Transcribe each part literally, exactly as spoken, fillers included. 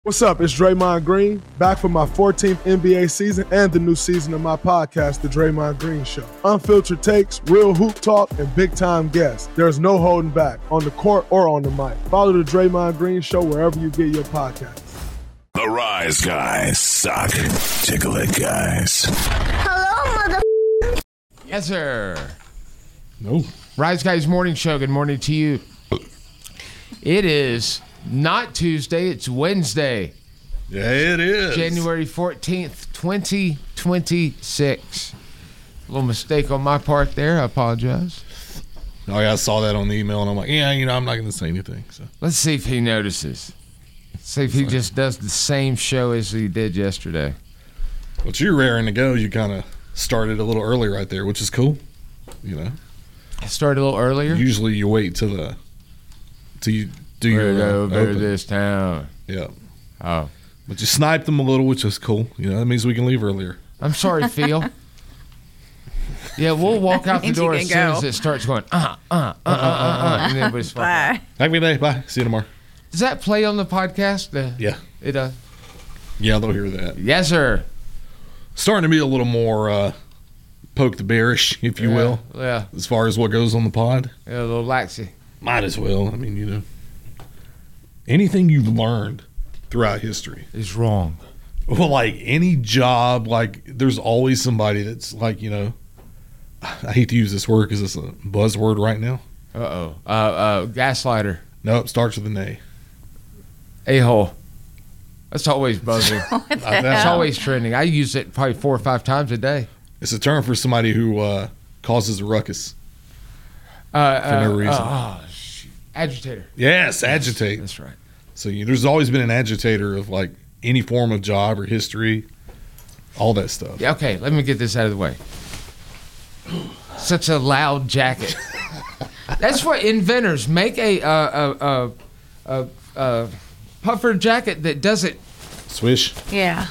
What's up? It's Draymond Green, back for my fourteenth N B A season and the new season of my podcast, The Draymond Green Show. Unfiltered takes, real hoop talk, and big-time guests. There's no holding back, on the court or on the mic. Follow The Draymond Green Show wherever you get your podcasts. The Rise Guys suck. Tickle it, guys. Hello, mother. Yes, sir. No. Rise Guys Morning Show. Good morning to you. It is not Tuesday. It's Wednesday. Yeah, it is. January fourteenth, twenty twenty-six. A little mistake on my part there. I apologize. Oh, yeah, I saw that on the email, and I'm like, yeah, you know, I'm not going to say anything. So Let's see if he notices. See if he just does the same show as he did yesterday. But you're raring to go. You kind of started a little early right there, which is cool. You know, I started a little earlier. usually you wait till the till you do your Better uh, go, better open. this town. Yeah, Oh, but you sniped them a little, which is cool. You know, that means we can leave earlier. I'm sorry, Phil. Yeah, we'll walk out the Means you door can as soon go. as it starts going, uh, uh, uh, uh, uh, uh, and then everybody's fucking. Bye. Have a good day. Bye. See you tomorrow. Does that play on the podcast? The, Yeah, It does. yeah, they'll hear that. Yes, sir. Starting to be a little more uh, poke the bearish, if you yeah, will, Yeah, as far as what goes on the pod. yeah, a little laxy. Might as well. I mean, you know, anything you've learned throughout history. Is wrong. Well, like any job, like there's always somebody that's like, you know, I hate to use this word because it's a buzzword right now. Uh-oh. Uh, uh, gaslighter. No, it starts with an A. A-hole. That's always buzzing. What the That's It's hell? always trending. I use it probably four or five times a day. It's a term for somebody who uh, causes a ruckus. Uh, For no uh, reason. Uh, oh, shoot. Agitator. Yes, agitate. That's right. So you, there's always been an agitator of like any form of job or history, all that stuff. Yeah, okay, let me get this out of the way. Such a loud jacket. That's what inventors make a uh, a, a, a, a puffer jacket that doesn't. Swish, Yeah.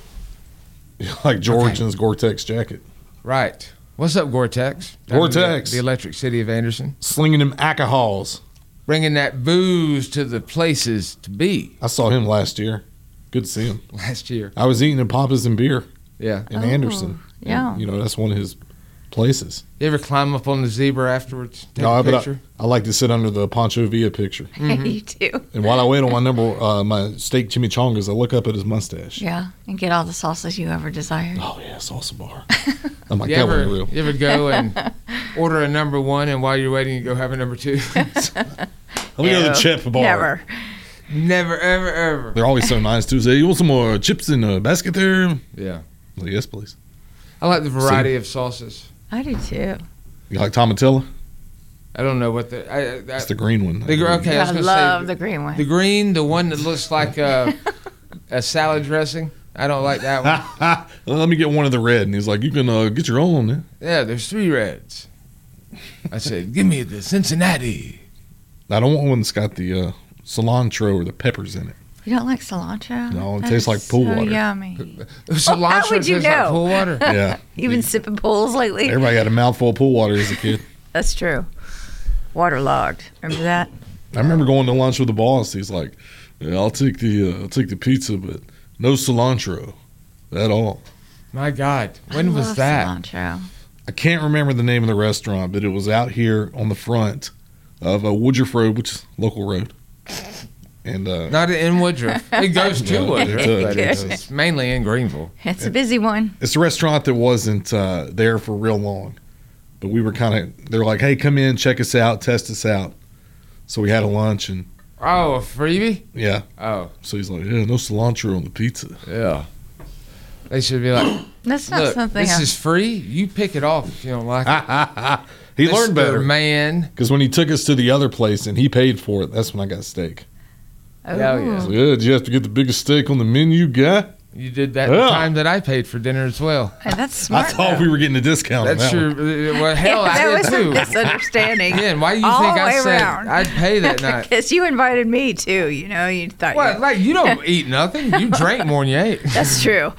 like George Okay. in his Gore-Tex jacket, Right. What's up, Gore-Tex? Down in Gore-Tex. The, the electric city of Anderson. slinging them alcohols. Bringing that booze to the places to be. I saw him last year. Good to see him. Last year. I was eating at Papa's and Beer Yeah. in Oh, Anderson. yeah. And, you know, that's one of his places. You ever climb up on the zebra afterwards? Take No, a but I, picture? I like to sit under the Pancho Villa picture. You too. And while I wait on my number, uh, my steak chimichangas, I look up at his mustache. Yeah. And get all the sauces you ever desired. Oh, yeah, salsa bar. I'm like, You that ever, wasn't real. you ever go and order a number one, and while you're waiting, you go have a number two? Let me go to the Ew. chip bar. Never. Never, ever, ever. They're always so nice, too. Say, you want some more chips in a basket there? Yeah. I'm like, yes, please. I like the variety of sauces. I do too. You like tomatilla? I don't know what the. I, I, That's the green one. The gr- okay. I was I gonna love say the green one. the green, the one that looks like a, a salad dressing. I don't like that one. Well, let me get one of the red. And he's like, you can uh, get your own. eh? Yeah, there's three reds. I said, give me the Cincinnati. I don't want one that's got the uh, cilantro or the peppers in it. You don't like cilantro? No, it That tastes is like pool so water. Yummy. Cilantro would you tastes like know? pool water. Yeah. You've been sipping pools lately? Everybody got a mouthful of pool water as a kid. That's true. Waterlogged. Remember that? I remember going to lunch with the boss. He's like, yeah, "I'll take the uh, I'll take the pizza, but no cilantro at all." My God, when I was love that? Cilantro. I can't remember the name of the restaurant, but it was out here on the front of uh, Woodruff Road, which is a local road. And uh, Not in Woodruff. It goes to No, it Woodruff, does, but it it's, does. it's mainly in Greenville. It's a busy one. it's a restaurant that wasn't uh, there for real long, but we were kind of. They're like, "Hey, come in, check us out, test us out." So we had a lunch, and Oh, a freebie? yeah. Oh, So he's like, "Yeah, no cilantro on the pizza." yeah. They should be like, That's not look, something this I- is free. You pick it off if you don't like it. He Mister learned better man. because when he took us to the other place and he paid for it, that's when I got steak. Oh. Hell yeah. So, yeah, did you have to get the biggest steak on the menu, guy? You did that Yeah. the time that I paid for dinner as well. Hey, that's I smart. thought though. we were getting a discount. on That's that your one. uh, well, hell, that I was did a too. misunderstanding. Again, why do you All think the I way said around. I'd pay that night? Because you invited me too. You know, you thought. What? You, Like you don't eat nothing. You drank more than you ate. that's true.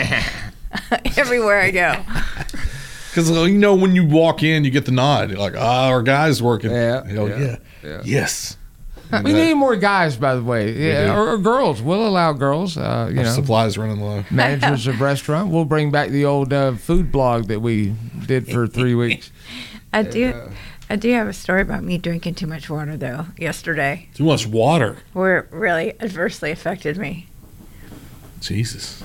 Everywhere I go. Because you know when you walk in, you get the nod. You're like, "Ah, our guy's working." Yeah, Hell yeah, yeah. yeah. Yes. We need more guys, by the way, yeah, do. or, or girls. We'll allow girls. Uh, you Our know, supplies running low. managers of restaurant. We'll bring back the old uh, food blog that we did for three weeks. I do. I do have a story about me drinking too much water though. Yesterday, Too much water. where it really adversely affected me. Jesus.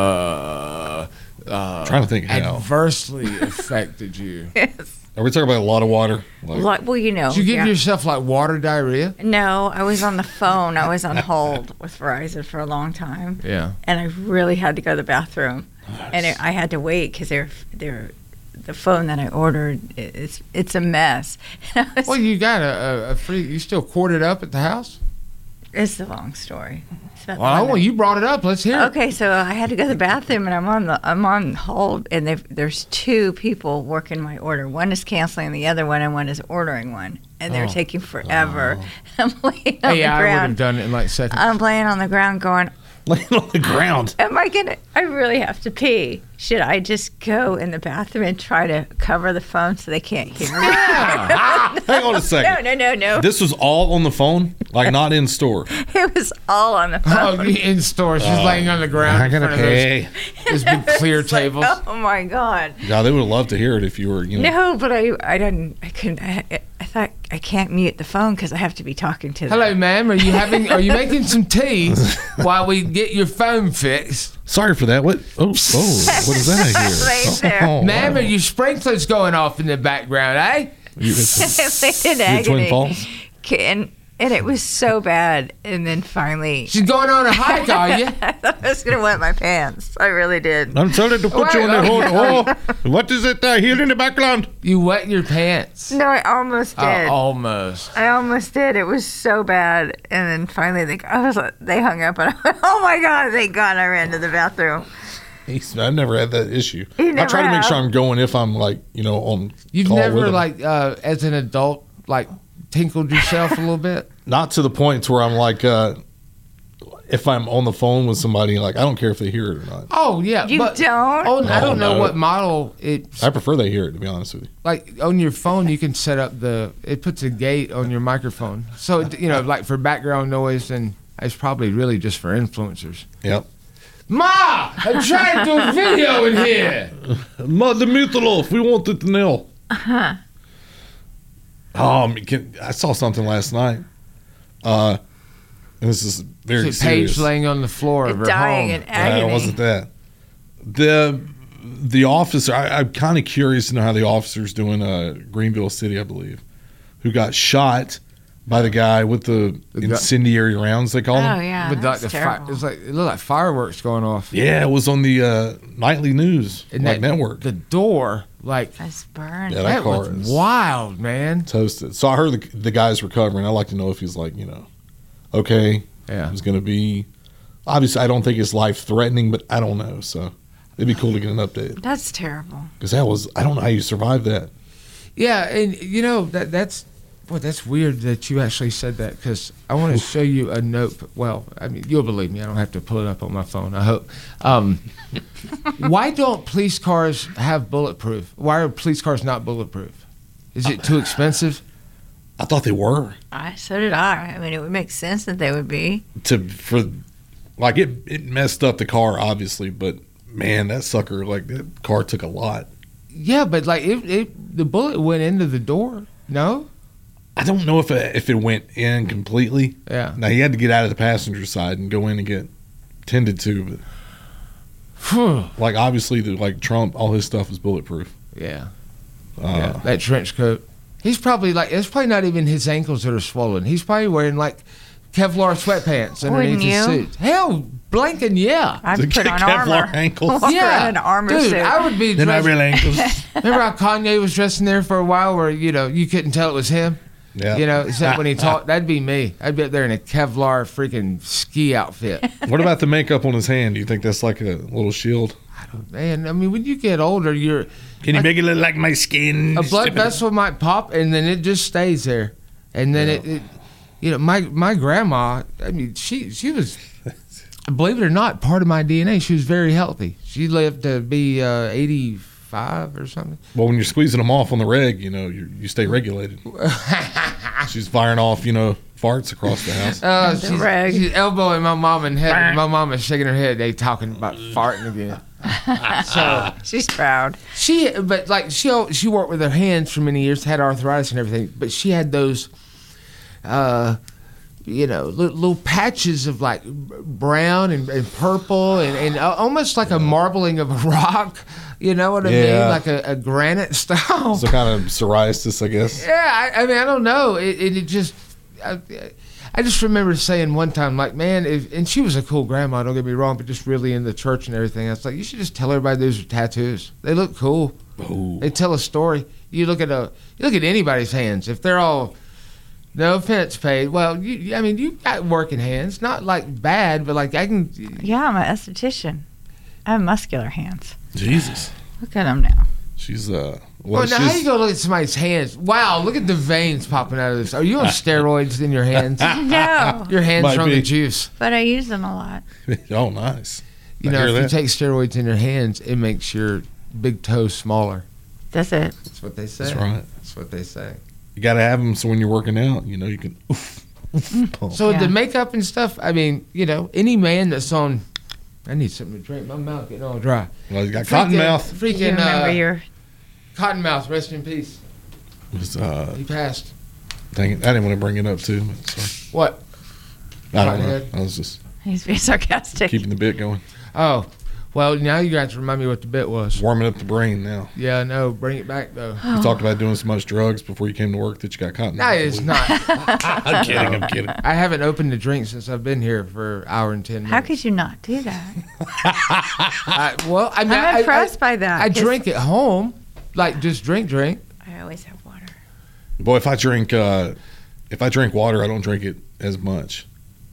Uh, uh, trying to think how. adversely affected you. Yes. Are we talking about a lot of water? Like, Like, well, you know. Did you give yeah. yourself like water diarrhea? No, I was on the phone. I was on hold with Verizon for a long time, Yeah. and I really had to go to the bathroom, and it, I had to wait because they're they're the phone that I ordered. It's it's a mess. And I was- Well, you got a, a, a free. You still corded up at the house? it's a long story. It's about the Well, one well, that- you brought it up. Let's hear it. Okay, so I had to go to the bathroom, and I'm on the I'm on hold, and they've- there's two people working my order. One is canceling the other one, and one is ordering one, and they're Oh. taking forever. I'm laying on Hey, yeah, the I would have ground. done it in like seconds. I'm laying on the ground, going, laying on the ground. "Am I gonna? I really have to pee. Should I just go in the bathroom and try to cover the phone so they can't hear me?" Hang on a No, second. no, no, no. This was all on the phone, like not in store. It was all on the Oh, phone. you in store. She's laying on the ground in front of those, those big clear It's like, tables. oh my god. Yeah, they would have loved to hear it if you were, you know. No, but I, I didn't. I couldn't. I, I thought I can't mute the phone because I have to be talking to them. Hello, ma'am. Are you having? Are you making some tea while we get your phone fixed? Sorry for that. What? Oh, oh, what is that I hear? Right there. Oh, Ma'am, wow. are your sprinklers going off in the background, eh? You- it's- They did you Twin agony. Falls? And and it was so bad. And then finally, She's going on a hike, are you? I thought I was gonna wet my pants. I really did. I'm sorry to put you on the Wait, hold. Oh, what is it I hear in the background? You wet your pants. No, I almost Oh, did. almost. I almost did. It was so bad. And then finally, they I was like, they hung up, and I went, "Oh my god!" Thank God I ran to the bathroom. He's- I've never had that issue. You I never try to make have? sure I'm going if I'm like, you know, on You've call with never, them. like, uh, as an adult, like, tinkled yourself a little bit? Not to the point where I'm like, uh, if I'm on the phone with somebody, like, I don't care if they hear it or not. Oh, yeah. You but, don't? Oh, I Oh, don't know no. what model it's. I prefer they hear it, to be honest with you. Like on your phone, you can set up the. It puts a gate on your microphone, so it, you know, like for background noise, and it's probably really just for influencers. Yep. Ma, I'm trying to do a video in here. Mother Meatloaf, we wanted to know. Uh-huh. Um, can, I saw something last night. Uh, and this is very So Paige serious. laying on the floor of her Dying home. in Yeah, agony. it wasn't that. The the officer. I, I'm kind of curious to know how the officer's doing. Uh, Greenville City, I believe, who got shot by the guy with the The gu- incendiary rounds. They call Oh them. yeah, But like that's the fi- terrible. it was like it looked like fireworks going off. Yeah, it was on the uh, nightly news And like that- network. The door, like That's burned. Yeah, that that car was is wild, man. toasted. So I heard the, the guy's recovering. I'd like to know if he's like, you know, okay. Yeah. He's going to be. Obviously, I don't think it's life threatening, but I don't know. So it'd be cool to get an update That's terrible. because that was. I don't know how you survived that. Yeah, and you know that that's boy, that's weird that you actually said that because I want to show you a note. Well, I mean, you'll believe me. I don't have to pull it up on my phone. I hope. Um, why don't police cars have bulletproof? Why are police cars not bulletproof? Is it too expensive? I thought they were I so did I. I mean, it would make sense that they would be. to for, like it. It messed up the car, obviously, but man, that sucker, like that car took a lot. Yeah, but like it, it the bullet went into the door. No. I don't know if it, if it went in completely. Yeah. Now he had to get out of the passenger side and go in and get tended to, but Phew. like obviously, the, like Trump, all his stuff is bulletproof. Yeah. Uh, Yeah, that trench coat. He's probably like, it's probably not even his ankles that are swollen. He's probably wearing like Kevlar sweatpants underneath Wouldn't his you? suit. Hell, blanking, yeah. I'd To put get on Kevlar armor. ankles. Walk Yeah. around in an armor Dude, suit. I would be They're not dressed. real ankles. Remember how Kanye was dressing there for a while where, you know, you couldn't tell it was him? Yeah. You know, except when he talked, that'd be me. I'd be up there in a Kevlar freaking ski outfit. What about the makeup on his hand? Do you think that's like a little shield? Man, I mean, when you get older, you're Can you make it look like my skin? a blood vessel might pop and then it just stays there, and then it, it, you know, my my grandma. I mean, she she was, believe it or not, part of my D N A. She was very healthy. She lived to be uh, eighty-five or something. Well, when you're squeezing them off on the reg, you know, you you stay regulated. She's firing off, you know, farts across the house? Uh, The she's, reg. she's elbowing my mom and head. My mom is shaking her head. They talking about farting again. So She's proud. she, but like she, she worked with her hands for many years, had arthritis and everything. But she had those, uh, you know, little, little patches of like brown and, and purple and, and almost like a marbling of a rock. You know what I Yeah. mean? Like a, a granite style. So kind of psoriasis, I guess. Yeah, I, I mean, I don't know. It, it, it just, I, I just remember saying one time, like, man, if, and she was a cool grandma, don't get me wrong, but just really in the church and everything. I was like, you should just tell everybody those are tattoos. They look cool. Ooh. They tell a story. You look at a, you look at anybody's hands. If they're all, no offense paid. Well, you, I mean, you got working hands, not like bad, but like I can. Yeah, I'm an esthetician. I have muscular hands. Jesus. Look at them now. She's, uh, Well, well, now how she's, you go look at somebody's hands? Wow, look at the veins popping out of this. Are you on steroids in your hands? No, Your hands Might are on be. the juice. but I use them a lot. oh, nice. You I know, hear if you that. take steroids in your hands, it makes your big toe smaller. That's it. That's what they say. That's right. That's what they say. You got to have them so when you're working out, you know, you can, oof, oof, pump. So Yeah. the makeup and stuff, I mean, you know, any man that's on, I need something to drink. My mouth getting all dry. Well, you got cotton Freaking- mouth. You Freaking remember uh, your Cottonmouth, rest in peace. Was, uh, He passed. dang it, I didn't want to bring it up too. But sorry. What? I don't know. Pothead. I was just He's being sarcastic. keeping the bit going. Oh, well, now you got to remind me what the bit was. Warming up the brain now. Yeah, no, bring it back though. You talked about doing so much drugs before you came to work that you got cotton. No, it's not. I'm kidding. I'm kidding. I haven't opened a drink since I've been here for an hour and ten minutes. How could you not do that? I, well, I mean, I'm I- impressed I, by that. I 'cause drink at home, like just drink, drink. I always have water. Boy, if I drink, uh, if I drink water, I don't drink it as much.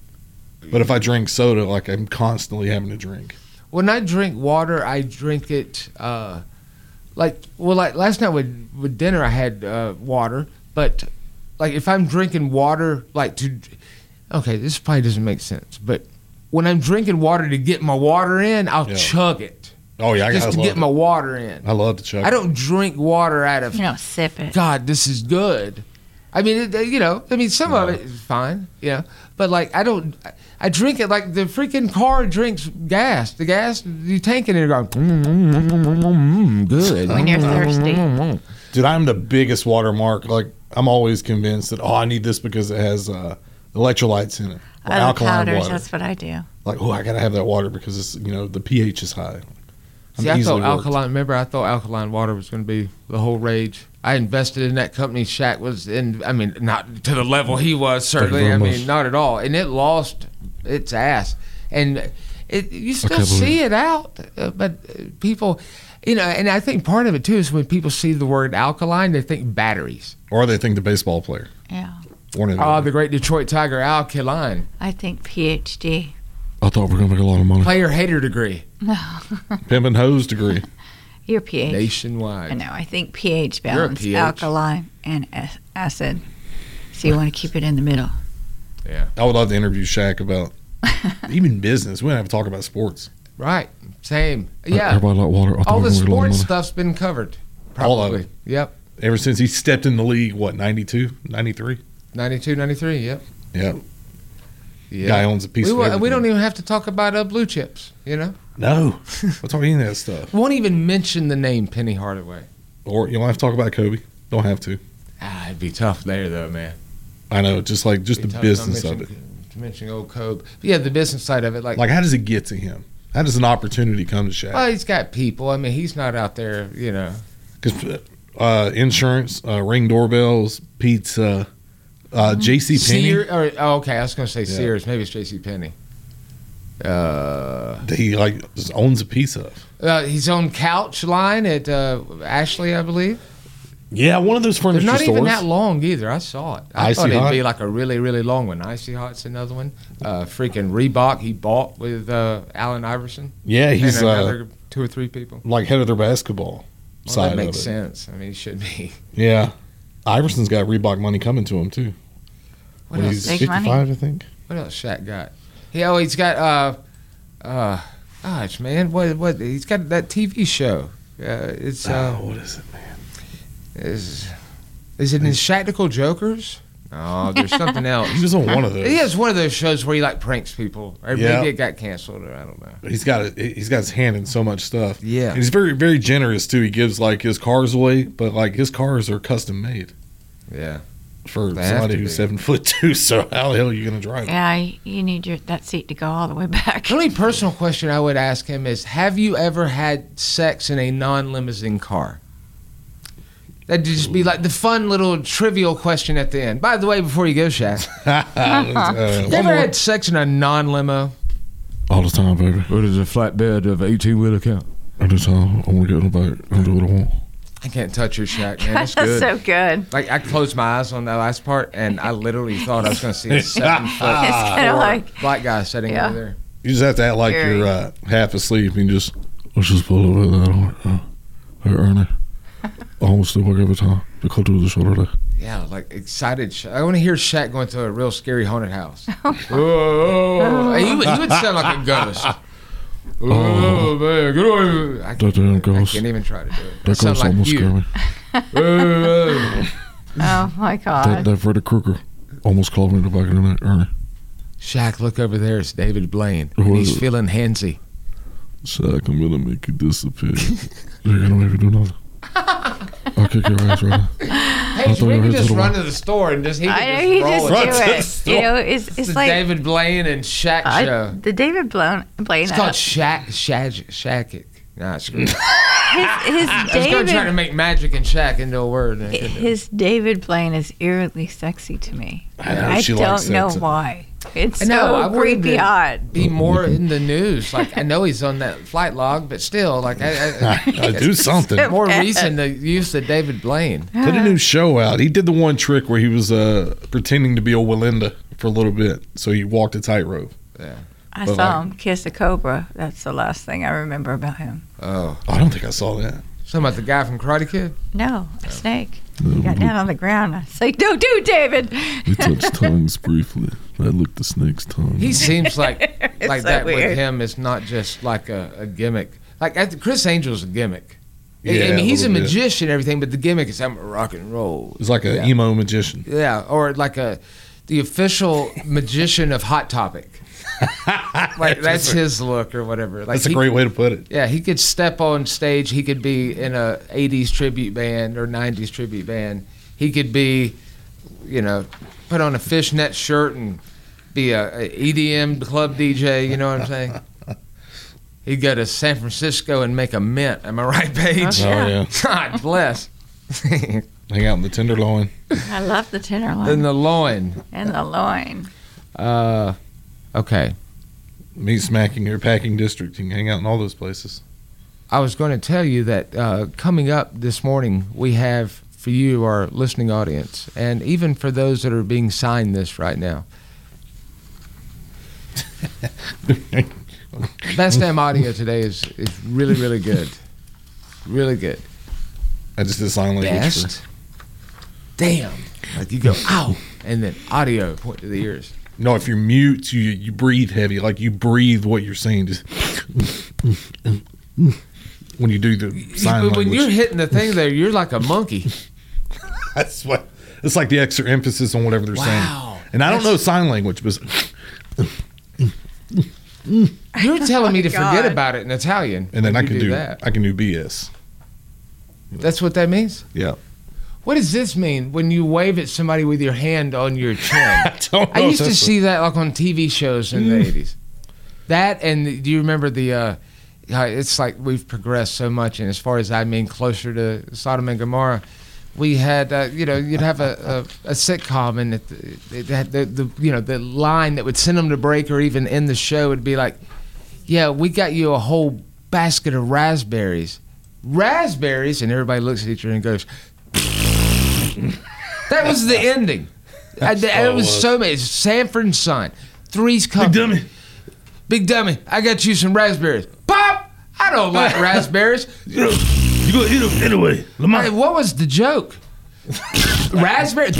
But if I drink soda, like I'm constantly having to drink. When I drink water, I drink it uh, like well, like last night with with dinner, I had uh, water, but like if I'm drinking water, like to, okay, this probably doesn't make sense, but when I'm drinking water to get my water in, I'll Yeah. chug it Oh yeah, I, just I to love get it. my water in. I love to chug. I don't drink water out of You know, sip it. God, this is good. I mean, it, you know, I mean, some of it is fine, you know, but like I don't, I, I drink it like the freaking car drinks gas. The gas, you tank it and you're going, mm, mm, mm, mm, mm, good. When you're thirsty. Dude, I'm the biggest water mark. Like I'm always convinced that oh, I need this because it has uh, electrolytes in it, or I love alkaline powders. water. That's what I do. Like oh, I gotta have that water because it's you know the pH is high. I'm See, I easily thought worked. alkaline. Remember, I thought alkaline water was going to be the whole rage. I invested in that company. Shaq was in. I mean, not to the level he was. Certainly, very I much. mean, not at all. And it lost its ass. And it, you still can't believe see it out, uh, but uh, people, you know. And I think part of it too is when people see the word alkaline, they think batteries. Or they think the baseball player. Yeah. One of them. Oh, the great Detroit Tiger, alkaline. I think PhD. I thought we were gonna make a lot of money. Player hater degree Pimpin' hose degree. Your pH. nationwide. I know. I think pH You're a balance, pH. alkaline and ac- acid. So you want to keep it in the middle. Yeah. I would love to interview Shaq about even business. We don't have to talk about sports. Right. Same. Yeah. Everybody like water. I thought All we the were gonna make a lot of sports money. stuff's been covered. All of Probably. it. Yep. Ever since he stepped in the league, what, ninety-two, ninety-three? ninety-two, ninety-three, yep. Yeah. Yeah. Guy owns a piece we, of wa- everything. we don't even have to talk about uh, blue chips, you know? No. We'll talk any of that stuff. Won't even mention the name Penny Hardaway. Or you don't have to talk about Kobe. Don't have to. Ah, it'd be tough there, though, man. I know, just like just It'd the be tough business not of it. mention- To mention old Kobe. But yeah, the business side of it. Like, Like, how does it get to him? How does an opportunity come to Shaq? well, he's got people. I mean, he's not out there, you know. Because uh, insurance, uh, ring doorbells, pizza, uh, J C Penney. Sears, or, oh, okay, I was going to say Yeah. Sears. Maybe it's J C Penney. Uh, that he like just owns a piece of. uh, his own couch line at uh, Ashley, I believe. Yeah, one of those They're furniture not stores. even that long either. I saw it. I Icy thought it'd Hot? be like a really, really long one. Icy Hot's another one. Uh, freaking Reebok he bought with uh, Allen Iverson. Yeah, he's and uh, another two or three people. like head of their basketball Well, side that makes of it. sense. I mean, he should be. Yeah, Iverson's got Reebok money coming to him too. What When else? he's Big fifty-five, money. I think. What else? Shaq got? He oh, he's got uh, uh, gosh, man, what what? He's got that T V show. Uh, it's uh, oh, what is it, man? is is it in Shactical Jokers? Oh, there's something else. He was on one of those. He has one of those shows where he like pranks people, or Yeah. maybe it got canceled, or I don't know. He's got it. He's got his hand in so much stuff. Yeah. And he's very, very generous too. He gives like his cars away, but like his cars are custom made Yeah. for They have somebody to who's be. seven foot two. So how the hell are you gonna drive it? Yeah, you need your that seat to go all the way back. The only personal question I would ask him is, have you ever had sex in a non-limousine car? That'd just be like the fun little trivial question at the end. By the way, before you go, Shaq, Uh, you ever had sex in a non-limo? all the time, baby. What does a flatbed of eighteen-wheeler count? All the time. I want to get in the back and do what I want. I can't touch your Shaq, man. That's That's good. so good. Like, I closed my eyes on that last part, and I literally thought I was going to see a seven-foot It's kind of like black guy sitting Yeah. over there. You just have to act like Very. you're uh, half asleep and just let's just pull over that. Uh, hey Ernie, I almost sleep like every time. Because do the show today. Yeah, like excited. Sha- I want to hear Shaq going to a real scary haunted house. oh, he, would, he would sound like a ghost. Oh, man, get away. I That can't, damn I ghost. can't even try to do it. That sound ghost like almost you. scared me. oh my That, god. that Freddy Krueger almost clawed me in the back of the neck, Ernie. Shaq, look over there. It's David Blaine. Who And is he's it? feeling handsy. Shaq, I'm gonna make you disappear. You're gonna make me do nothing. I'll kick your ass right now. Hey, thought we you could were just to the run wall. to the store and just he could I know just he roll just it. do Run to the it. store. You know, it's It's it's the like David Blaine and Shaq I- show. the David Blaine. Blaine It's called Shaq Shaq Shaq. Nah, screw it. his, his I was going to try to David. make magic and Shaq into a word. And I couldn't do it. His David Blaine is eerily sexy to me. I know, she don't likes that, know too. why. It's I know, I so wanted creepy to- hot. Be more in the news. Like I know he's on that flight log, but still, like I, I, I do something. more reason to use the David Blaine. Put a new show out. He did the one trick where he was uh, pretending to be a Walinda for a little bit, so he walked a tightrope. Yeah. I But saw like- him kiss a cobra. That's the last thing I remember about him. Oh, I don't think I saw that. something about the guy from Karate Kid. No, a snake. He got down on the ground. I was like, "Don't do it, David." We touched tongues briefly. I licked the snake's tongue. He seems like like so that with weird. him. It's not just like a, a gimmick. Like I, Chris Angel's a gimmick. I- Yeah, I mean, a he's a little bit. magician and everything, but the gimmick is I'm a rock and roll. It's like an Yeah. emo magician. Yeah, or like a the official magician of Hot Topic. Like that's his look or whatever. Like That's a he- great way to put it. Yeah, he could step on stage. He could be in a eighties tribute band or nineties tribute band. He could be, you know, put on a fishnet shirt and be a, a E D M club D J. You know what I'm saying? He'd go to San Francisco and make a mint. Am I right, Paige? Oh, yeah. God bless. Hang out in the Tenderloin. I love the tenderloin In the loin. and the loin. Uh, okay. Meat smacking your packing district. You can hang out in all those places. I was going to tell you that uh, coming up this morning, we have for you, our listening audience, and even for those that are being signed this right now. Best damn audio today is, is really, really good. Really good. I just did sign language. Best damn. Like you go, ow, and then audio, point to the ears. For, no, if you're mute, you you breathe heavy. Like you breathe what you're saying. Just when you do the sign But when language. you're hitting the thing there, you're like a monkey. That's what. It's like the extra emphasis on whatever they're Wow. saying. And I don't know sign language, but You're telling me to forget God. about it in Italian. and then when I you can do, that. I can do B S. That's what that means? Yeah. What does this mean when you wave at somebody with your hand on your chin? I don't know I if used to that's see that like on T V shows in the Mm. eighties. That and do you remember the? Uh, uh, it's like we've progressed so much, and as far as I mean, closer to Sodom and Gomorrah, we had uh, you know you'd have a, a, a sitcom, and it, it had the, the you know the line that would send them to break, or even in the show would be like, "Yeah, we got you a whole basket of raspberries, raspberries," and everybody looks at each other and goes. That was the ending. I, it was so amazing. Sanford and Son, Three's Company. dummy. Big dummy. I got you some raspberries. Pop! I don't like raspberries. You gonna eat them anyway, Lamar. Hey, what was the joke?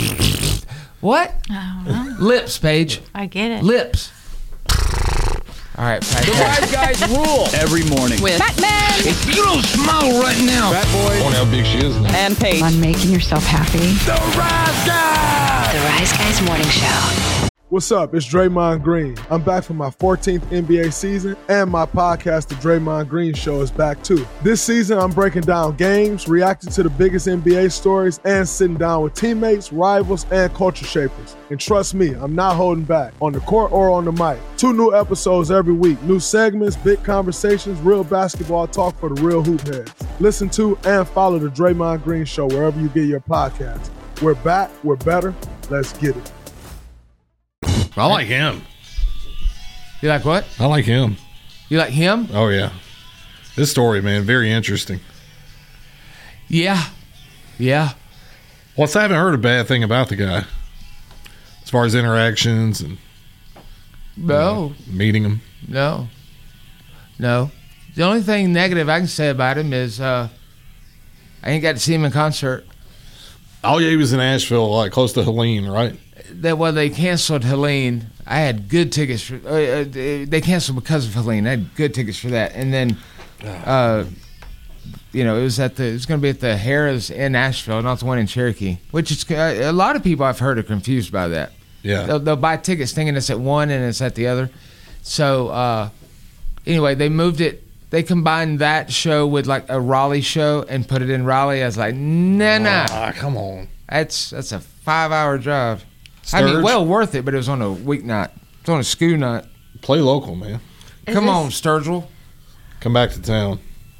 Raspberries? What? I don't know. Lips, Paige. I get it. Lips. All right, Pat. The Wise Guys rule every morning. With Batman If you don't smile right now, Fat Boy, I wonder how big she is now. and Paige. On making yourself happy. The Rise Guys. The Rise Guys Morning Show. What's up? It's Draymond Green. I'm back for my fourteenth N B A season, and my podcast, The Draymond Green Show, is back too. This season, I'm breaking down games, reacting to the biggest N B A stories, and sitting down with teammates, rivals, and culture shapers. And trust me, I'm not holding back, on the court or on the mic. Two new episodes every week, new segments, big conversations, real basketball talk for the real hoop heads. Listen to and follow The Draymond Green Show wherever you get your podcasts. We're back, we're better, let's get it. I like him. You like what? I like him. You like him? Oh, yeah. This story, man, very interesting. Yeah. Yeah. Well, I haven't heard a bad thing about the guy as far as interactions and No. uh, meeting him. No. No. The only thing negative I can say about him is uh, I ain't got to see him in concert. Oh, yeah, he was in Asheville, like close to Helene, right? That well, they canceled Helene. I had good tickets for. Uh, uh, they canceled because of Helene. I had good tickets for that, and then, uh, you know, it was at the. It was going to be at the Harrah's in Asheville, not the one in Cherokee. Which is uh, a lot of people I've heard are confused by that. Yeah. They'll, they'll buy tickets thinking it's at one and it's at the other. So uh, anyway, they moved it. They combined that show with like a Raleigh show and put it in Raleigh. I was like, nah, nah. Ah, come on. That's that's a five-hour drive. I mean, Sturge? well worth it, but it was on a weeknight. It's on a school night. Play local, man. Is Come this- on, Sturgill. Come back to town.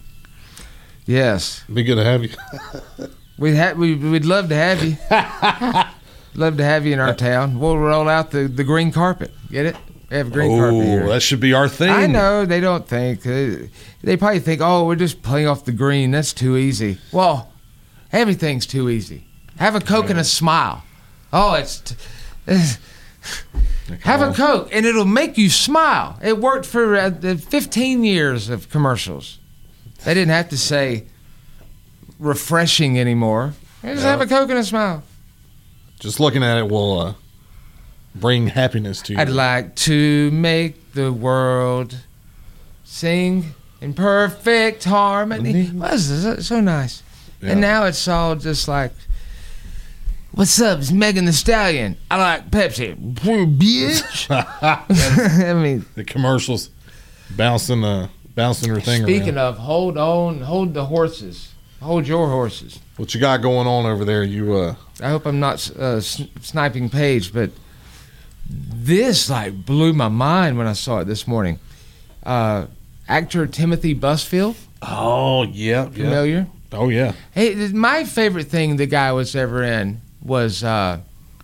Yes, Be good to have you. we'd ha- we, we'd love to have you. Love to have you in our town. We'll roll out the, the green carpet. Get it? We have a green carpet Oh, here. that should be our thing. I know they don't think. Uh, they probably think, oh, we're just playing off the green. That's too easy. Well, everything's too easy. Have a Coke and a smile. Oh, it's. T- Have a Coke and it'll make you smile. It worked for uh, the fifteen years of commercials. They didn't have to say refreshing anymore. They just Yeah. have a Coke and a smile. Just looking at it will uh, bring happiness to you. I'd like to make the world sing in perfect harmony. Well, this is so nice. Yeah. And now it's all just like, what's up? It's Megan Thee Stallion. I like Pepsi. Bitch. I mean, The commercials bouncing, uh, bouncing her thing speaking around. of, hold on, hold the horses. Hold your horses. What you got going on over there? You uh, I hope I'm not uh, s- sniping Paige, but this like blew my mind when I saw it this morning. Uh, actor Timothy Busfield, oh yeah, yeah. familiar? Oh yeah. Hey, th- my favorite thing the guy was ever in was uh,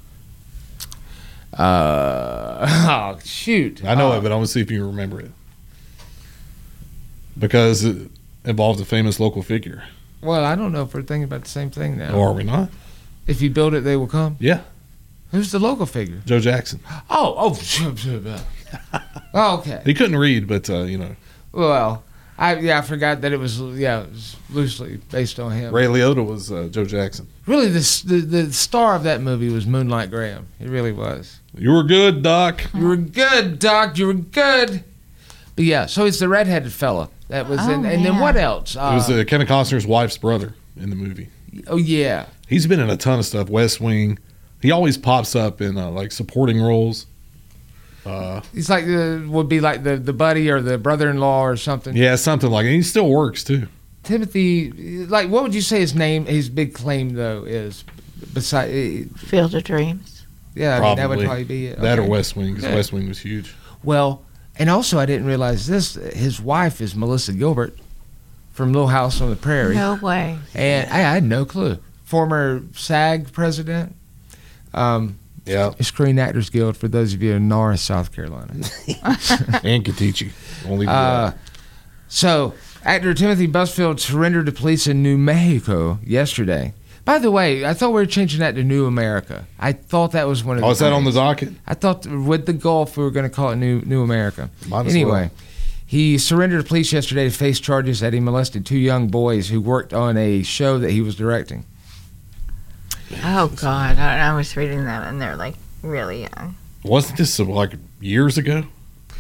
uh, oh shoot, I know uh, it, but I want to see if you remember it because it involves a famous local figure. Well, I don't know if we're thinking about the same thing now. Or are we not? If you build it, they will come. Yeah, Who's the local figure? Joe Jackson. Oh, oh, sure, sure, sure. Oh, okay. He couldn't read, but uh, you know, Well, I yeah, I forgot that it was yeah, it was loosely based on him. Ray Liotta was uh, Joe Jackson. Really, the, s- the the star of that movie was Moonlight Graham. He really was. You were good, Doc. You were good, Doc. You were good. But yeah, so it's the redheaded fella that was Oh, in, and then yeah. what else? Uh, It was uh, Kevin Costner's wife's brother in the movie. oh yeah, He's been in a ton of stuff. West Wing. He always pops up in uh, like supporting roles. Uh, he's like the would be like the the buddy or the brother-in-law or something. yeah, something like. And he still works too. Timothy, like what would you say his name? His big claim though is beside. Field of Dreams. Yeah, I mean, that would probably be it. That or Okay. West Wing, because Good. West Wing was huge. Well, and also I didn't realize this. His wife is Melissa Gilbert from Little House on the Prairie. No way. And I, I had no clue. Former SAG president. Um, Yeah. Screen Actors Guild, for those of you in Norris, South Carolina. And Katichi. Only Uh, so, actor Timothy Busfield surrendered to police in New Mexico yesterday. By the way, I thought we were changing that to New America. I thought that was one of the Oh, is that on the things. docket? I thought with the Gulf we were going to call it New New America. Might as Anyway, well. he surrendered to police yesterday to face charges that he molested two young boys who worked on a show that he was directing. Oh God, I, I was reading that, and they're like really young. Wasn't this uh, like years ago?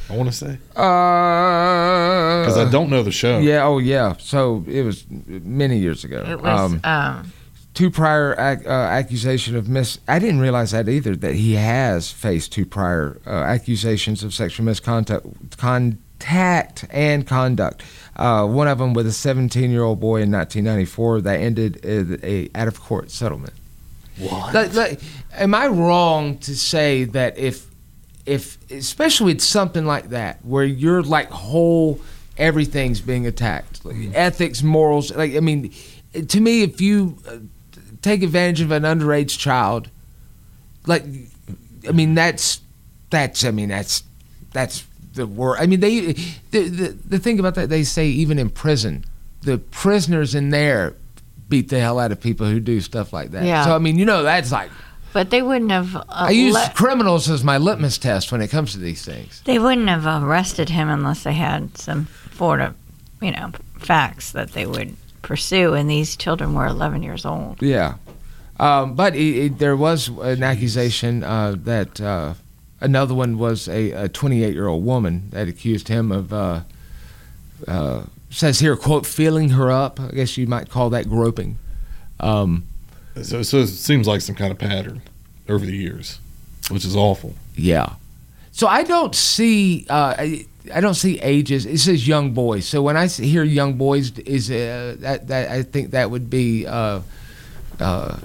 I want to say. Because I don't know the show. Yeah, oh yeah. So it was many years ago. It was Um, um, two prior ac- uh, accusation of mis. I didn't realize that either. That he has faced two prior uh, accusations of sexual misconduct, contact and conduct. Uh, one of them with a seventeen-year-old boy in nineteen ninety-four that ended in a out-of-court settlement. What? Like, like, am I wrong to say that if, if especially with something like that, where you're like whole, everything's being attacked, like Mm-hmm. ethics, morals. Like, I mean, to me, if you uh, take advantage of an underage child, like, I mean, that's that's. I mean, that's that's the word. I mean, they the, the the thing about that, they say even in prison, the prisoners in there beat the hell out of people who do stuff like that. Yeah. So I mean, you know, that's like but they wouldn't have. Uh, I use let- criminals as my litmus test when it comes to these things. They wouldn't have arrested him unless they had some sort of, you know, facts that they would pursue. And these children were eleven years old. Yeah, um, but it, it, there was an accusation uh, that uh, another one was a twenty-eight-year-old woman that accused him of. Uh, uh, says here, quote, feeling her up. I guess you might call that groping. Um, So, so it seems like some kind of pattern over the years, which is awful. Yeah. So I don't see uh, I, I don't see ages. It says young boys. So when I see- hear young boys, is uh, that that I think that would be uh, uh,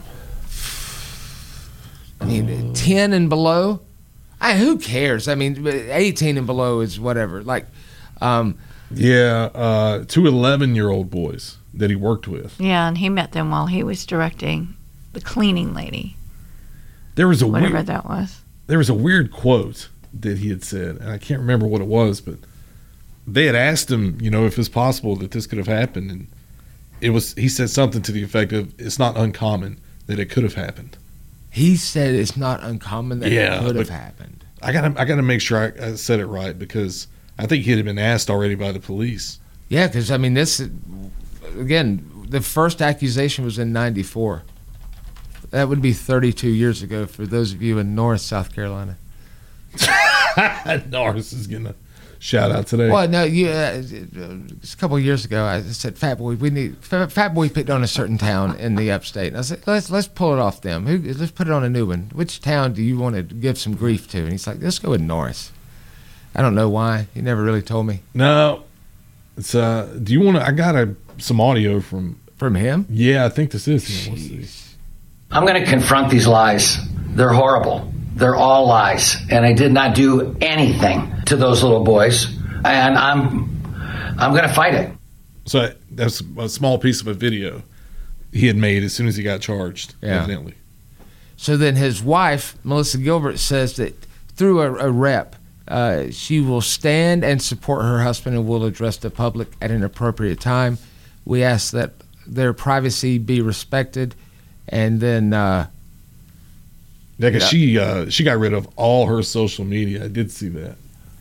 I mean ten and below. I who cares? I mean eighteen and below is whatever. Like um, Yeah, uh, two eleven-year-old boys that he worked with. Yeah, and he met them while he was directing the cleaning lady, There was a whatever weird, that was. there was a weird quote that he had said, and I can't remember what it was, but they had asked him, you know, if it's possible that this could have happened, and it was. He said something to the effect of, "It's not uncommon that it could have happened." he said it's not uncommon that Yeah, it could have but- happened. I gotta, I gotta make sure I, I said it right because I think he had been asked already by the police. Yeah, because I mean this again. The first accusation was in ninety-four. That would be thirty-two years ago for those of you in North South Carolina. Norris is getting a shout out today. Well, no, you. Uh, a couple of years ago, I said, "Fat Boy, we need." Fat, Fat Boy picked on a certain town in the upstate, and I said, "Let's let's pull it off them. Who, let's put it on a new one. Which town do you want to give some grief to?" And he's like, "Let's go with Norris." I don't know why. He never really told me. No, it's uh. Do you want to? I got a some audio from. From him? Yeah, I think this is him. Let's see. I'm going to confront these lies. They're horrible. They're all lies. And I did not do anything to those little boys. And I'm I'm going to fight it. So that's a small piece of a video he had made as soon as he got charged, Yeah. evidently. So then his wife, Melissa Gilbert, says that through a, a rep, uh, she will stand and support her husband and will address the public at an appropriate time. We ask that their privacy be respected, and then uh, Yeah, 'cause Yeah. she uh, she got rid of all her social media. I did see that.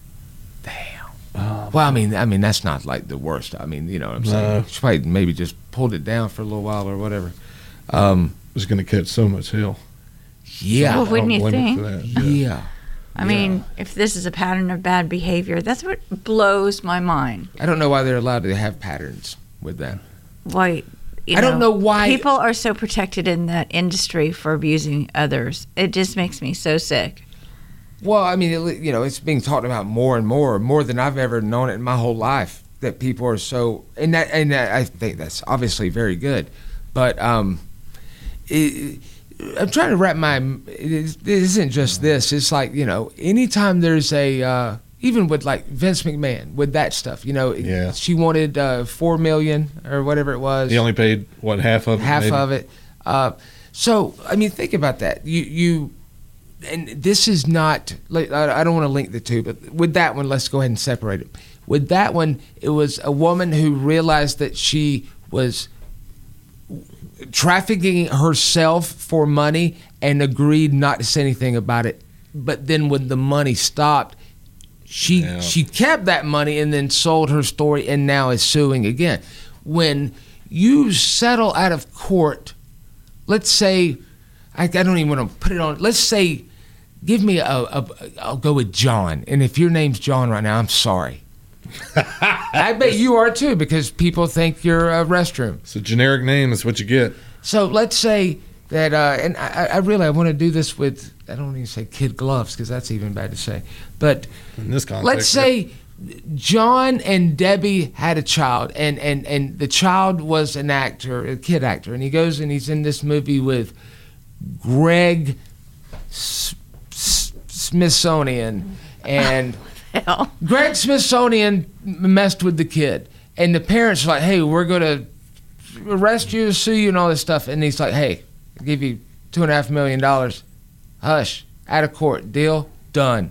well, I mean, I mean that's not like the worst. I mean, you know what I'm saying? No. She probably maybe just pulled it down for a little while or whatever. Um, It's going to catch so much hell. yeah, Well, wouldn't I you don't blame think? her for that. yeah. I mean, if this is a pattern of bad behavior, that's what blows my mind. I don't know why they're allowed to have patterns with that. Why? You I don't know why- people are so protected in that industry for abusing others. It just makes me so sick. Well, I mean, it, you know, it's being talked about more and more, more than I've ever known it in my whole life. That people are so, and that, and that, I think that's obviously very good, but um, it, I'm trying to wrap my. It, is, it isn't just this. It's like, you know, anytime there's a, uh, even with like Vince McMahon with that stuff, you know, Yeah. she wanted uh, four million or whatever it was. He only paid, what, half of it? half maybe? of it. Uh, so, I mean, think about that. You, you, and this is not. Like, I I don't want to link the two, but with that one, let's go ahead and separate it. With that one, it was a woman who realized that she was trafficking herself for money and agreed not to say anything about it. But then when the money stopped, she Yeah. she kept that money and then sold her story and now is suing again. When you settle out of court, let's say, I, I don't even want to put it on, let's say give me a, a, I'll go with John. And if your name's John right now, I'm sorry. I bet you are too, because people think you're a restroom. It's a generic name. That's what you get. So let's say that, uh, and I, I really, I want to do this with, I don't even say kid gloves, because that's even bad to say. But in this context, let's say John and Debbie had a child, and, and, and the child was an actor, a kid actor, and he goes and he's in this movie with Greg S- S- Smithsonian, and Hell. Greg Smithsonian messed with the kid, and the parents are like, hey, we're going to arrest you, sue you, and all this stuff. And he's like, hey, I'll give you two and a half million dollars. Hush, out of court, deal, done.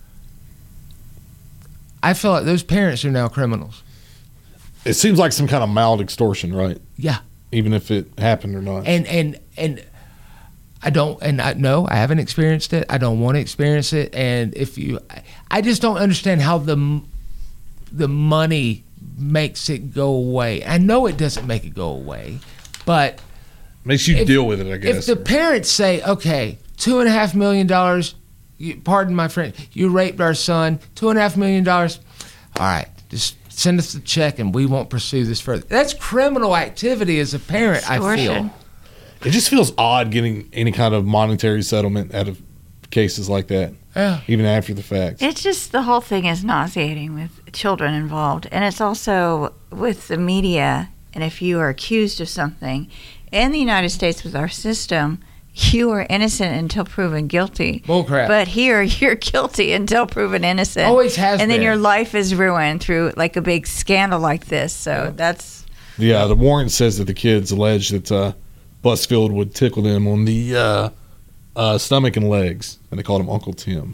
I feel like those parents are now criminals. It seems like some kind of mild extortion, right? Yeah. Even if it happened or not. And and and I don't, and I no, I haven't experienced it. I don't want to experience it. And if you, I just don't understand how the the money makes it go away. I know it doesn't make it go away, but makes you if, deal with it, I guess. If the parents say, okay, two and a half million dollars, you, pardon my friend, you raped our son, two and a half million dollars, all right, just send us the check and we won't pursue this further. That's criminal activity as a parent, Extortion. I feel. It just feels odd getting any kind of monetary settlement out of cases like that. Yeah. Even after the fact. It's just, the whole thing is nauseating with children involved. And it's also with the media. And if you are accused of something in the United States with our system, you are innocent until proven guilty. Bullcrap. But here, you're guilty until proven innocent. Always has And then been. your life is ruined through like a big scandal like this. So that's... Yeah, the warrant says that the kids alleged that uh, Busfield would tickle them on the uh, uh, stomach and legs, and they called him Uncle Tim.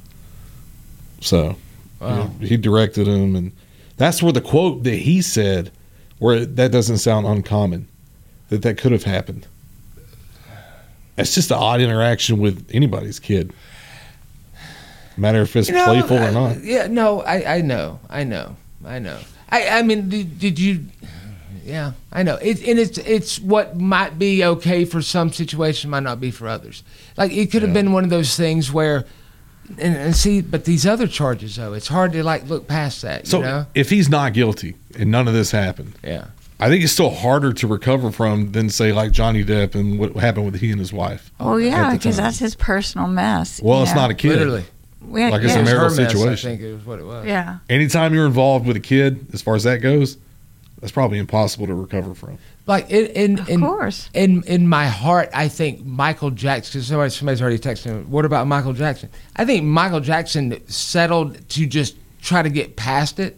So Wow. he, he directed him, and that's where the quote that he said, where that doesn't sound uncommon, that that could have happened. It's just an odd interaction with anybody's kid. Matter if it's You know, playful I- or not. Yeah, no, I, I know, I know, I know. I, I mean, did, did you? Yeah, I know. It, and it's it's what might be okay for some situation, might not be for others. Like it could have Yeah. been one of those things where, and, and see, but these other charges though, it's hard to like look past that. So you know? if he's not guilty and none of this happened, Yeah. I think it's still harder to recover from than say like Johnny Depp and what happened with he and his wife. Well, at yeah, the because time. that's his personal mess. Well, you it's know? not a kid. Literally. Yeah, like it's yeah. a marital Her mess, situation. I think it was what it was. Yeah. Anytime you're involved with a kid, as far as that goes, that's probably impossible to recover from. Like in in Of in, course. in in my heart, I think Michael Jackson. Because somebody somebody's already texted me. What about Michael Jackson? I think Michael Jackson settled to just try to get past it.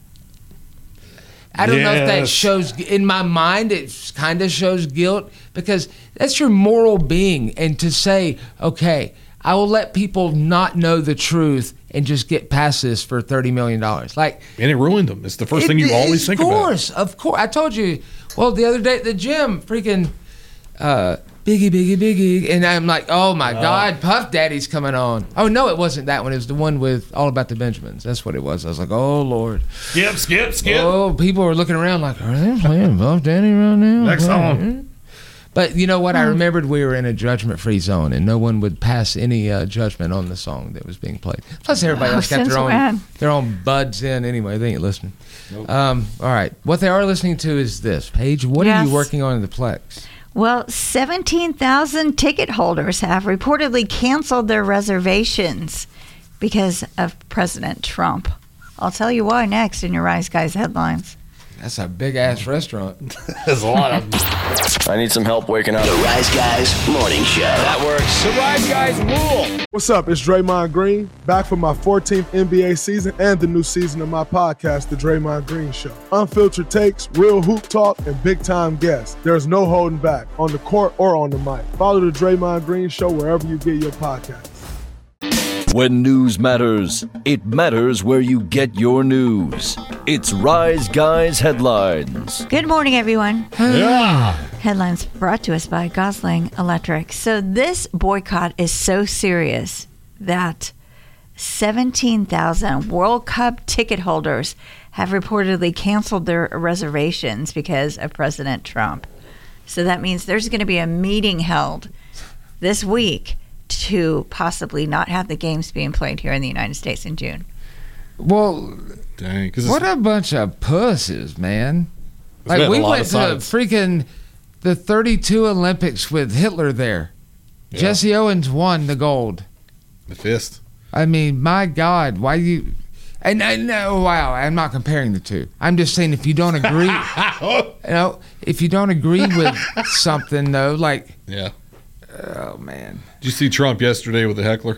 I don't know if that Yes. shows in my mind. It kind of shows guilt because that's your moral being, and to say, okay, I will let people not know the truth and just get past this for thirty million dollars. Like. And it ruined them. It's the first It- thing you it- always think Of about. course, of course. I told you. Well, the other day at the gym, freaking uh, Biggie, Biggie, Biggie, and I'm like, oh my God, Puff Daddy's coming on. Oh no, it wasn't that one. It was the one with All About the Benjamins. That's what it was. I was like, oh Lord. Skip, skip, skip. Oh, people were looking around like, are they playing Puff Daddy right now? Next song. But you know what? I remembered we were in a judgment-free zone, and no one would pass any uh, judgment on the song that was being played. Plus, everybody Oh, else got since their own when? their own buds in anyway. They ain't listening. Um, all right, what they are listening to is this. Paige, what are Yes. you working on in the Plex? Well, seventeen thousand ticket holders have reportedly canceled their reservations because of President Trump. I'll tell you why next in your Rise Guys headlines. That's a big ass restaurant. There's a lot of I need some help waking up. The Rise Guys Morning Show. That works. The Rise Guys rule. What's up? It's Draymond Green, back for my fourteenth N B A season and the new season of my podcast, The Draymond Green Show. Unfiltered takes, real hoop talk, and big-time guests. There's no holding back, on the court or on the mic. Follow The Draymond Green Show wherever you get your podcasts. When news matters, it matters where you get your news. It's Rise Guys Headlines. Good morning, everyone. Yeah. Headlines brought to us by Gosling Electric. So this boycott is so serious that seventeen thousand World Cup ticket holders have reportedly canceled their reservations because of President Trump. So that means there's going to be a meeting held this week to possibly not have the games being played here in the United States in June. Well, dang, 'cause what a bunch of pussies, man. There's Like, been we a lot went of to sides. freaking the thirty-two Olympics with Hitler there. Yeah. Jesse Owens won the gold. The fist. I mean, my God, why you... And, and no, wow, I'm not comparing the two. I'm just saying if you don't agree, you know, if you don't agree with something, though, like... Yeah. Oh, man. Did you see Trump yesterday with the heckler?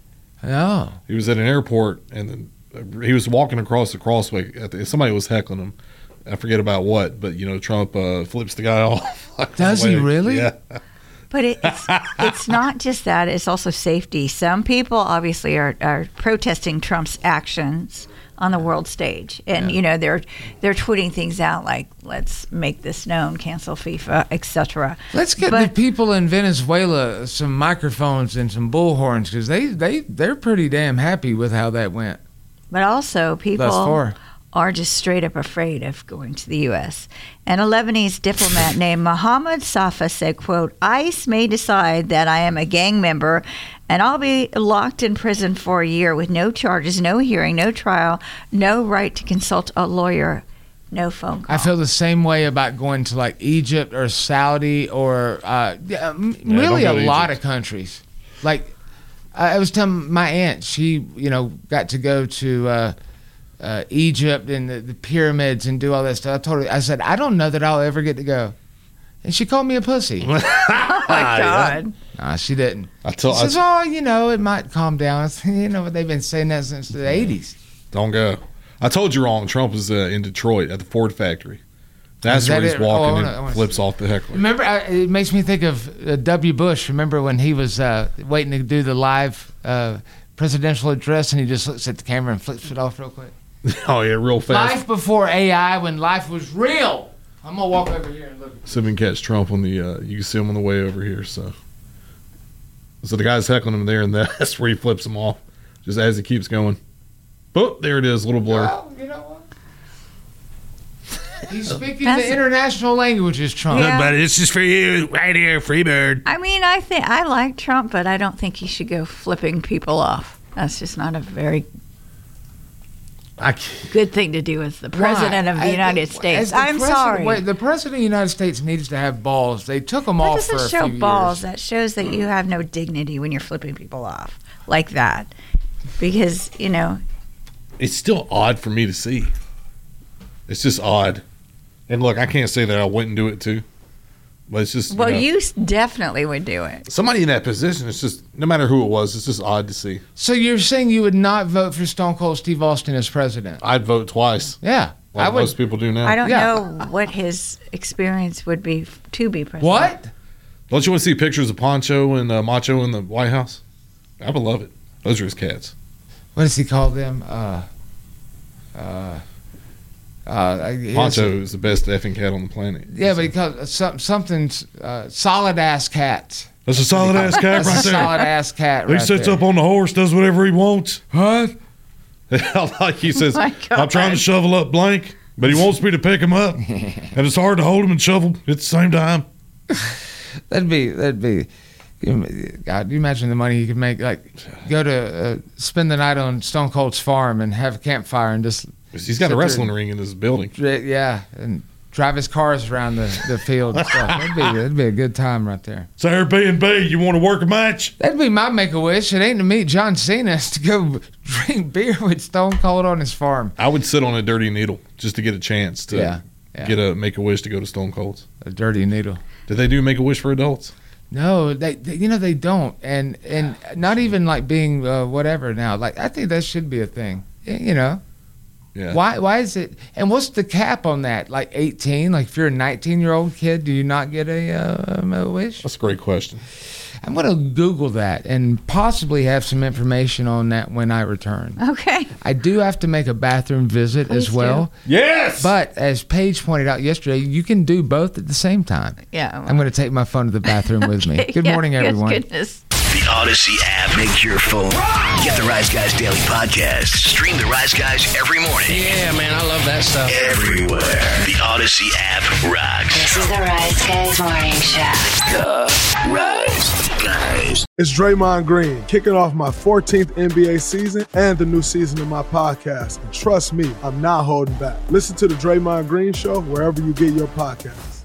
No. He was at an airport, and then he was walking across the crossway. At the, somebody was heckling him. I forget about what, but, you know, Trump uh, flips the guy off. Does he really? Yeah. But it, it's, it's not just that, it's also safety. Some people obviously are, are protesting Trump's actions on the world stage. And, Yeah. you know, they're they're tweeting things out like, let's make this known, cancel FIFA, et cetera. Let's get But- the people in Venezuela some microphones and some bullhorns because they, they, they're pretty damn happy with how that went. But also, Thus people far. are just straight up afraid of going to the U S. And a Lebanese diplomat named Mohammed Safa said, quote, ICE may decide that I am a gang member and I'll be locked in prison for a year with no charges, no hearing, no trial, no right to consult a lawyer, no phone call. I feel the same way about going to like Egypt or Saudi or uh, yeah, m- Yeah, really a don't go to lot Egypt. of countries. Like I I was telling my aunt, she you know got to go to uh, uh, Egypt and the, the pyramids and do all that stuff. I told her, I said, I don't know that I'll ever get to go, and she called me a pussy. Oh, my God. Nah, she didn't. I told- She says, oh, you know, it might calm down. I said, you know, they've been saying that since the eighties. Don't go. I told you wrong. Trump was uh, in Detroit at the Ford factory. That's Is where that he's it? Oh, walking I wanna- I and wanna flips see. off the heckler. Remember, I, it makes me think of uh, W. Bush. Remember when he was uh, waiting to do the live uh, presidential address and he just looks at the camera and flips it off real quick? Oh, yeah, real fast. Life before A I, when life was real. I'm going to walk over here and look. See if we can catch Trump on the, uh, you can see him on the way over here. So so the guy's heckling him there, and that's where he flips him off, just as he keeps going. Boop, there it is, little blur. Well, you know what? He's speaking That's- the international languages, Trump. Yeah. But it's just for you, right here, Freebird. I mean, I think I like Trump, but I don't think he should go flipping people off. That's just not a very I can't. good thing to do as the president Why? of the As United as States. the I'm president- sorry. Wait, the president of the United States needs to have balls. They took them That off for doesn't a show few balls. years. That shows that you have no dignity when you're flipping people off like that. Because, you know, It's still odd for me to see. It's just odd. And look, I can't say that I wouldn't do it too. But it's just, well, you know, you s- definitely would do it. somebody in that position, it's just, no matter who it was, it's just odd to see. So you're saying you would not vote for Stone Cold Steve Austin as president? I'd vote twice, Yeah. like I would. most people do now. I don't Yeah. know what his experience would be f- to be president. What? Don't you want to see pictures of Poncho and uh, Macho in the White House? I would love it. Those are his cats. What does he call them? Uh, uh, uh, he has Poncho a- is the best effing cat on the planet. Yeah, but he calls some, something uh, solid ass cat. That's a solid ass cat That's right a there. solid ass cat. He right sits there. up on the horse, does whatever he wants. What? Like he says, Oh my God. I'm trying to shovel up blank, but he wants me to pick him up. And it's hard to hold him and shovel at the same time. That'd be that'd be. God, do you imagine the money you could make? Like, go to uh, spend the night on Stone Cold's farm and have a campfire and just He's got sit a there wrestling and- ring in his building. yeah, and drive his cars around the, the field and stuff. That'd be that'd be a good time right there. So Airbnb, you want to work a match? That'd be my make a wish. It ain't to meet John Cena. It's to go drink beer with Stone Cold on his farm. I would sit on a dirty needle just to get a chance to Yeah, yeah. get a make a wish to go to Stone Cold's. A dirty needle. Did they do make a wish for adults? No, they, they you know they don't, and and not even like being uh, whatever now. Like I think that should be a thing. Y- You know. Yeah. Why why is it? And what's the cap on that? Like eighteen? Like if you're a nineteen year old kid, do you not get a, uh, a wish? That's a great question. I'm gonna Google that and possibly have some information on that when I return. Okay. I do have to make a bathroom visit Please as well. Yes. But as Paige pointed out yesterday, you can do both at the same time. Yeah. I'm going to take my phone to the bathroom with me. Good Yeah, morning, good everyone. Goodness. The Odyssey app makes your phone. Get the Rise Guys Daily Podcast. Stream the Rise Guys every morning. Yeah, man, I love that stuff. Everywhere. The Odyssey app rocks. This is the Rise Guys Morning Show. The Rise Guys. It's Draymond Green, kicking off my fourteenth N B A season and the new season of my podcast. And trust me, I'm not holding back. Listen to the Draymond Green Show wherever you get your podcasts.